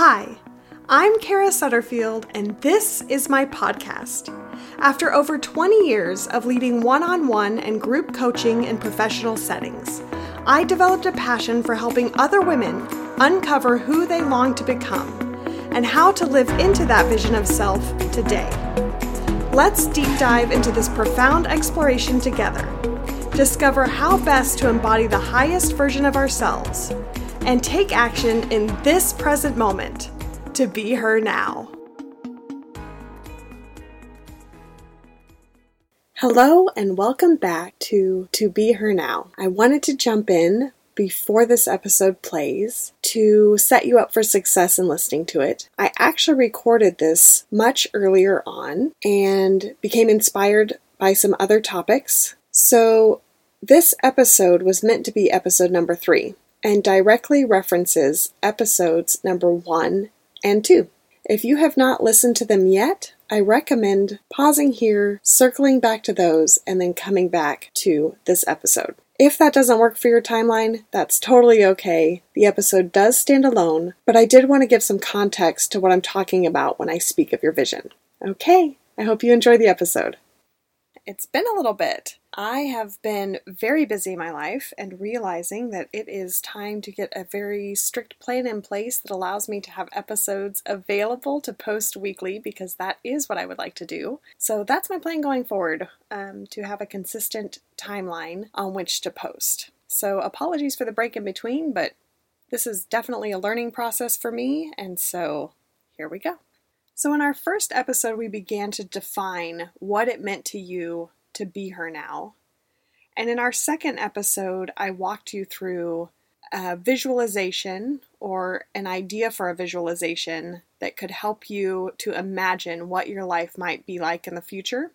Hi, I'm Kara Sutterfield, and this is my podcast. After over 20 years of leading one-on-one and group coaching in professional settings, I developed a passion for helping other women uncover who they long to become and how to live into that vision of self today. Let's deep dive into this profound exploration together. Discover how best to embody the highest version of ourselves and take action in this present moment to be her now. Hello and welcome back to Be Her Now. I wanted to jump in before this episode plays to set you up for success in listening to it. I actually recorded this much earlier on and became inspired by some other topics. So this episode was meant to be episode number 3 and directly references episodes number 1 and 2. If you have not listened to them yet, I recommend pausing here, circling back to those, and then coming back to this episode. If that doesn't work for your timeline, that's totally okay. The episode does stand alone, but I did want to give some context to what I'm talking about when I speak of your vision. Okay, I hope you enjoy the episode. It's been a little bit. I have been very busy in my life and realizing that it is time to get a very strict plan in place that allows me to have episodes available to post weekly because that is what I would like to do. So that's my plan going forward, to have a consistent timeline on which to post. So apologies for the break in between, but this is definitely a learning process for me, and so here we go. So in our first episode, we began to define what it meant to you to be her now. And in our second episode, I walked you through a visualization or an idea for a visualization that could help you to imagine what your life might be like in the future,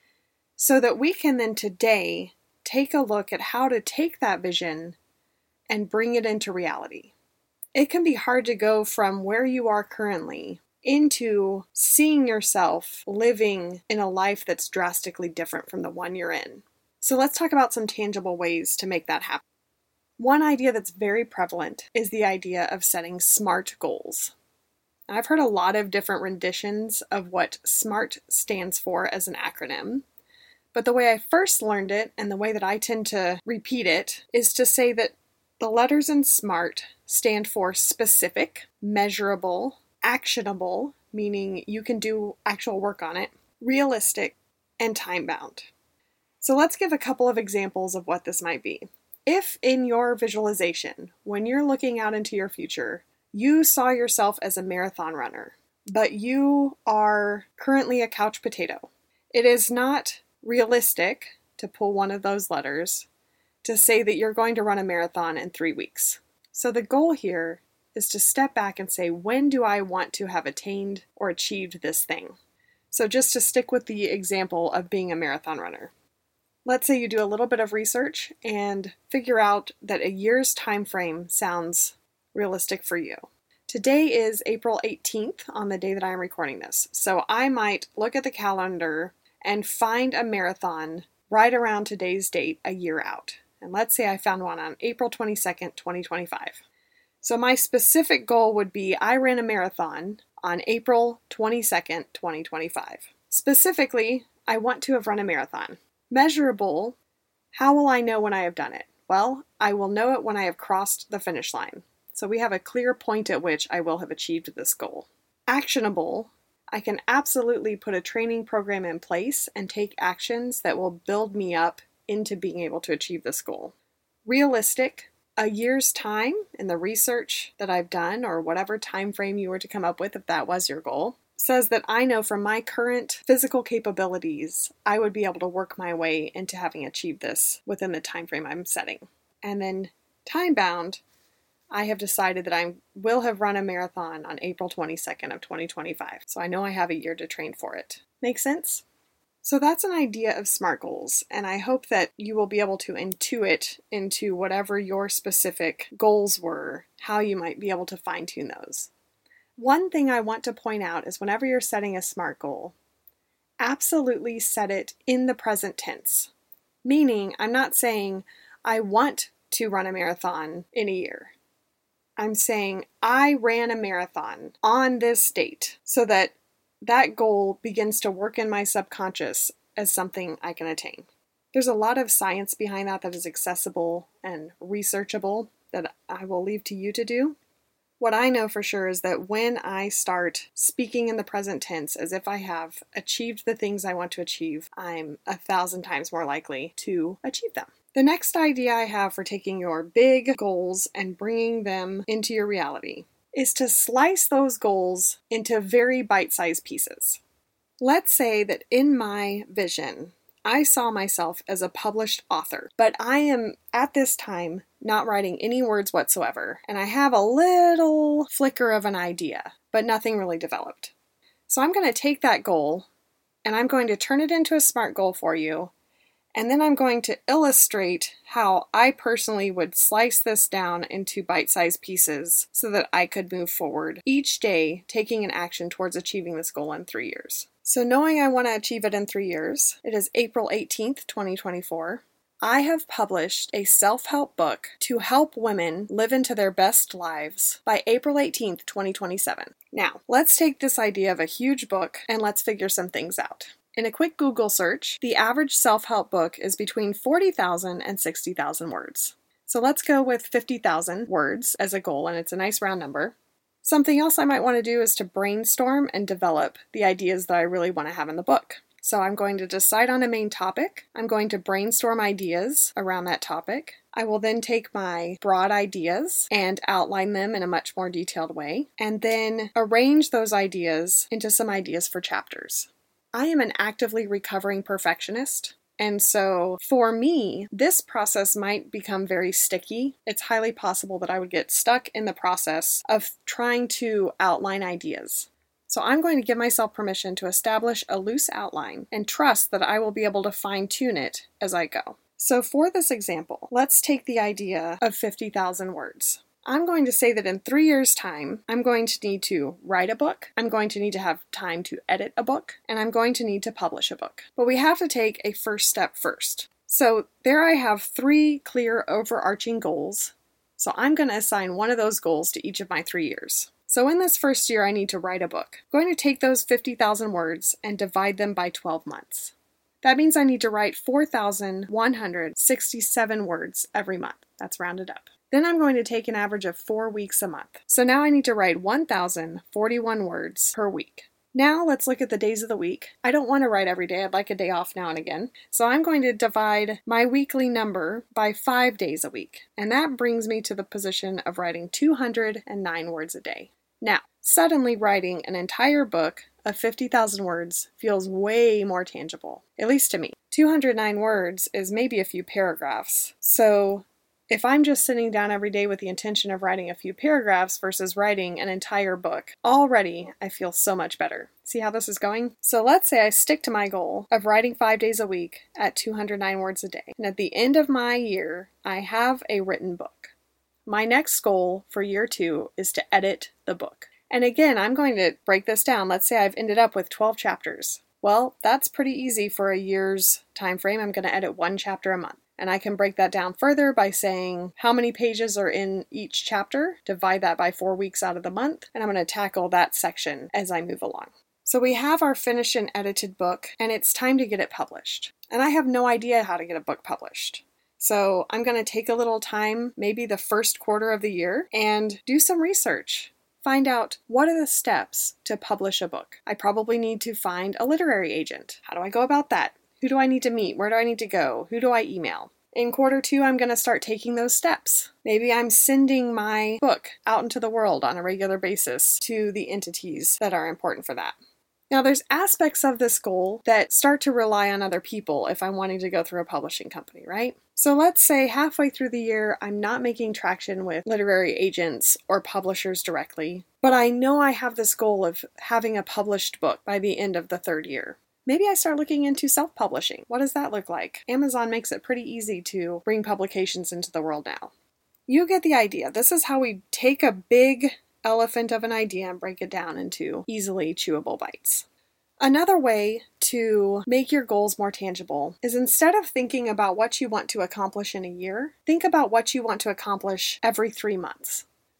so that we can then today take a look at how to take that vision and bring it into reality. It can be hard to go from where you are currently into seeing yourself living in a life that's drastically different from the one you're in. So let's talk about some tangible ways to make that happen. One idea that's very prevalent is the idea of setting SMART goals. I've heard a lot of different renditions of what SMART stands for as an acronym, but the way I first learned it and the way that I tend to repeat it is to say that the letters in SMART stand for specific, measurable, actionable, meaning you can do actual work on it, realistic, and time-bound. So let's give a couple of examples of what this might be. If in your visualization, when you're looking out into your future, you saw yourself as a marathon runner, but you are currently a couch potato, it is not realistic to pull one of those letters to say that you're going to run a marathon in 3 weeks. So the goal here is to step back and say, when do I want to have attained or achieved this thing? So just to stick with the example of being a marathon runner. Let's say you do a little bit of research and figure out that a year's time frame sounds realistic for you. Today is April 18th on the day that I am recording this. So I might look at the calendar and find a marathon right around today's date a year out. And let's say I found one on April 22nd, 2025. So my specific goal would be I ran a marathon on April 22nd, 2025. Specifically, I want to have run a marathon. Measurable, how will I know when I have done it? Well, I will know it when I have crossed the finish line. So we have a clear point at which I will have achieved this goal. Actionable, I can absolutely put a training program in place and take actions that will build me up into being able to achieve this goal. Realistic, a year's time in the research that I've done, or whatever time frame you were to come up with if that was your goal, says that I know from my current physical capabilities, I would be able to work my way into having achieved this within the time frame I'm setting. And then time-bound, I have decided that I will have run a marathon on April 22nd of 2025. So I know I have a year to train for it. Make sense? So that's an idea of SMART goals, and I hope that you will be able to intuit into whatever your specific goals were, how you might be able to fine-tune those. One thing I want to point out is whenever you're setting a SMART goal, absolutely set it in the present tense. Meaning, I'm not saying, I want to run a marathon in a year. I'm saying I ran a marathon on this date so that that goal begins to work in my subconscious as something I can attain. There's a lot of science behind that is accessible and researchable that I will leave to you to do. What I know for sure is that when I start speaking in the present tense as if I have achieved the things I want to achieve, I'm 1,000 times more likely to achieve them. The next idea I have for taking your big goals and bringing them into your reality is to slice those goals into very bite-sized pieces. Let's say that in my vision, I saw myself as a published author, but I am at this time not writing any words whatsoever, and I have a little flicker of an idea, but nothing really developed. So I'm going to take that goal, and I'm going to turn it into a SMART goal for you, and then I'm going to illustrate how I personally would slice this down into bite-sized pieces so that I could move forward each day, taking an action towards achieving this goal in 3 years. So knowing I want to achieve it in 3 years, it is April 18th, 2024. I have published a self-help book to help women live into their best lives by April 18th, 2027. Now, let's take this idea of a huge book and let's figure some things out. In a quick Google search, the average self-help book is between 40,000 and 60,000 words. So let's go with 50,000 words as a goal, and it's a nice round number. Something else I might want to do is to brainstorm and develop the ideas that I really want to have in the book. So I'm going to decide on a main topic. I'm going to brainstorm ideas around that topic. I will then take my broad ideas and outline them in a much more detailed way, and then arrange those ideas into some ideas for chapters. I am an actively recovering perfectionist, and so for me, this process might become very sticky. It's highly possible that I would get stuck in the process of trying to outline ideas. So I'm going to give myself permission to establish a loose outline and trust that I will be able to fine-tune it as I go. So for this example, let's take the idea of 50,000 words. I'm going to say that in 3 years' time, I'm going to need to write a book, I'm going to need to have time to edit a book, and I'm going to need to publish a book. But we have to take a first step first. So there I have 3 clear overarching goals. So I'm going to assign one of those goals to each of my 3 years. So in this first year, I need to write a book. I'm going to take those 50,000 words and divide them by 12 months. That means I need to write 4,167 words every month. That's rounded up. Then I'm going to take an average of 4 weeks a month. So now I need to write 1,041 words per week. Now let's look at the days of the week. I don't want to write every day. I'd like a day off now and again. So I'm going to divide my weekly number by 5 days a week. And that brings me to the position of writing 209 words a day. Now, suddenly writing an entire book of 50,000 words feels way more tangible, at least to me. 209 words is maybe a few paragraphs. So if I'm just sitting down every day with the intention of writing a few paragraphs versus writing an entire book, already I feel so much better. See how this is going? So let's say I stick to my goal of writing 5 days a week at 209 words a day. And at the end of my year, I have a written book. My next goal for year 2 is to edit the book. And again, I'm going to break this down. Let's say I've ended up with 12 chapters. Well, that's pretty easy for a year's time frame. I'm going to edit 1 chapter a month. And I can break that down further by saying how many pages are in each chapter, divide that by 4 weeks out of the month, and I'm going to tackle that section as I move along. So we have our finished and edited book, and it's time to get it published. And I have no idea how to get a book published. So I'm going to take a little time, maybe the first quarter of the year, and do some research. Find out what are the steps to publish a book. I probably need to find a literary agent. How do I go about that? Who do I need to meet? Where do I need to go? Who do I email? In quarter 2, I'm going to start taking those steps. Maybe I'm sending my book out into the world on a regular basis to the entities that are important for that. Now, there's aspects of this goal that start to rely on other people if I'm wanting to go through a publishing company, right? So let's say halfway through the year, I'm not making traction with literary agents or publishers directly, but I know I have this goal of having a published book by the end of the 3rd year. Maybe I start looking into self-publishing. What does that look like? Amazon makes it pretty easy to bring publications into the world now. You get the idea. This is how we take a big elephant of an idea and break it down into easily chewable bites. Another way to make your goals more tangible is instead of thinking about what you want to accomplish in a year, think about what you want to accomplish every 3 months.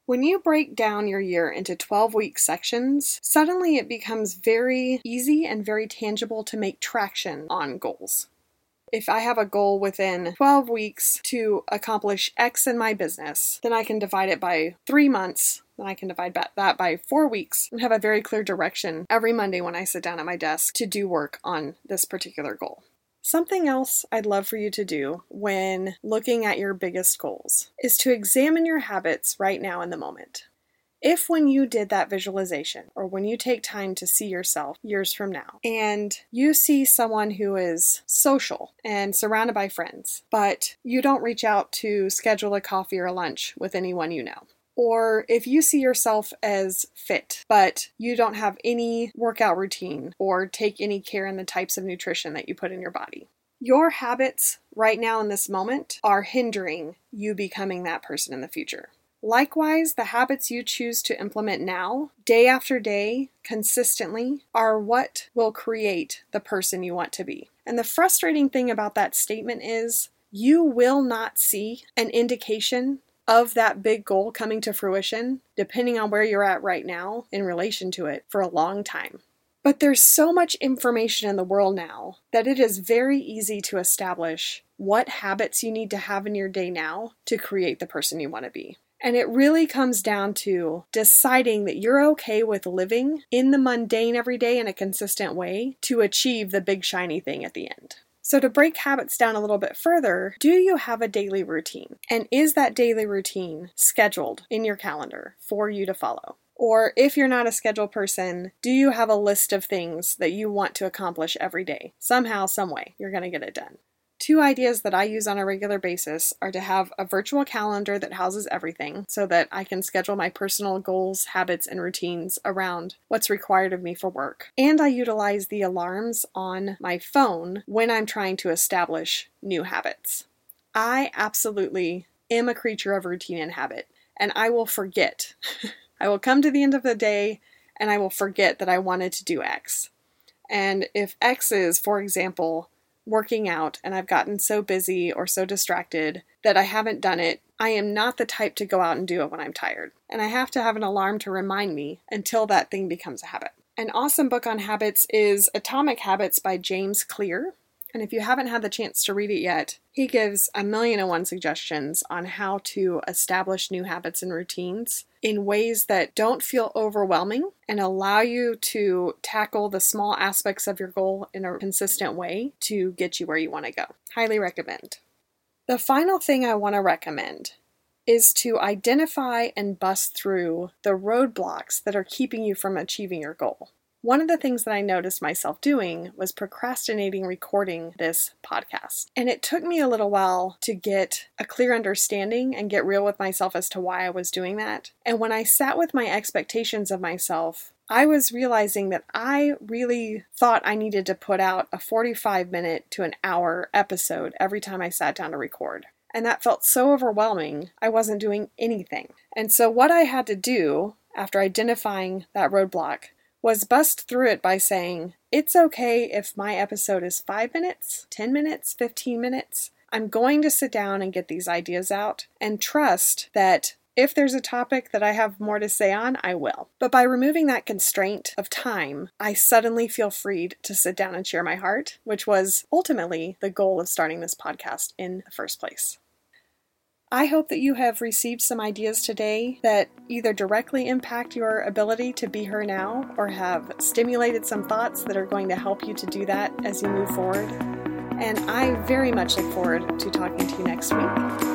When you break down your year into 12-week sections, suddenly it becomes very easy and very tangible to make traction on goals. If I have a goal within 12 weeks to accomplish X in my business, then I can divide it by 3 months, then I can divide that by 4 weeks, and have a very clear direction every Monday when I sit down at my desk to do work on this particular goal. Something else I'd love for you to do when looking at your biggest goals is to examine your habits right now in the moment. If when you did that visualization, or when you take time to see yourself years from now, and you see someone who is social and surrounded by friends, but you don't reach out to schedule a coffee or a lunch with anyone you know, or if you see yourself as fit, but you don't have any workout routine or take any care in the types of nutrition that you put in your body. Your habits right now in this moment are hindering you becoming that person in the future. Likewise, the habits you choose to implement now, day after day, consistently, are what will create the person you want to be. And the frustrating thing about that statement is you will not see an indication of that big goal coming to fruition, depending on where you're at right now in relation to it, for a long time. But there's so much information in the world now that it is very easy to establish what habits you need to have in your day now to create the person you want to be. And it really comes down to deciding that you're okay with living in the mundane every day in a consistent way to achieve the big shiny thing at the end. So to break habits down a little bit further, do you have a daily routine? And is that daily routine scheduled in your calendar for you to follow? Or if you're not a schedule person, do you have a list of things that you want to accomplish every day? Somehow, some way, you're going to get it done. 2 ideas that I use on a regular basis are to have a virtual calendar that houses everything so that I can schedule my personal goals, habits, and routines around what's required of me for work. And I utilize the alarms on my phone when I'm trying to establish new habits. I absolutely am a creature of routine and habit, and I will forget. I will come to the end of the day and I will forget that I wanted to do X. And if X is, for example, working out and I've gotten so busy or so distracted that I haven't done it, I am not the type to go out and do it when I'm tired. And I have to have an alarm to remind me until that thing becomes a habit. An awesome book on habits is Atomic Habits by James Clear. And if you haven't had the chance to read it yet, he gives 1,000,001 suggestions on how to establish new habits and routines in ways that don't feel overwhelming and allow you to tackle the small aspects of your goal in a consistent way to get you where you want to go. Highly recommend. The final thing I want to recommend is to identify and bust through the roadblocks that are keeping you from achieving your goal. One of the things that I noticed myself doing was procrastinating recording this podcast. And it took me a little while to get a clear understanding and get real with myself as to why I was doing that. And when I sat with my expectations of myself, I was realizing that I really thought I needed to put out a 45-minute to an hour episode every time I sat down to record. And that felt so overwhelming, I wasn't doing anything. And so what I had to do after identifying that roadblock was bust through it by saying, it's okay if my episode is 5 minutes, 10 minutes, 15 minutes. I'm going to sit down and get these ideas out and trust that if there's a topic that I have more to say on, I will. But by removing that constraint of time, I suddenly feel freed to sit down and share my heart, which was ultimately the goal of starting this podcast in the first place. I hope that you have received some ideas today that either directly impact your ability to be her now or have stimulated some thoughts that are going to help you to do that as you move forward. And I very much look forward to talking to you next week.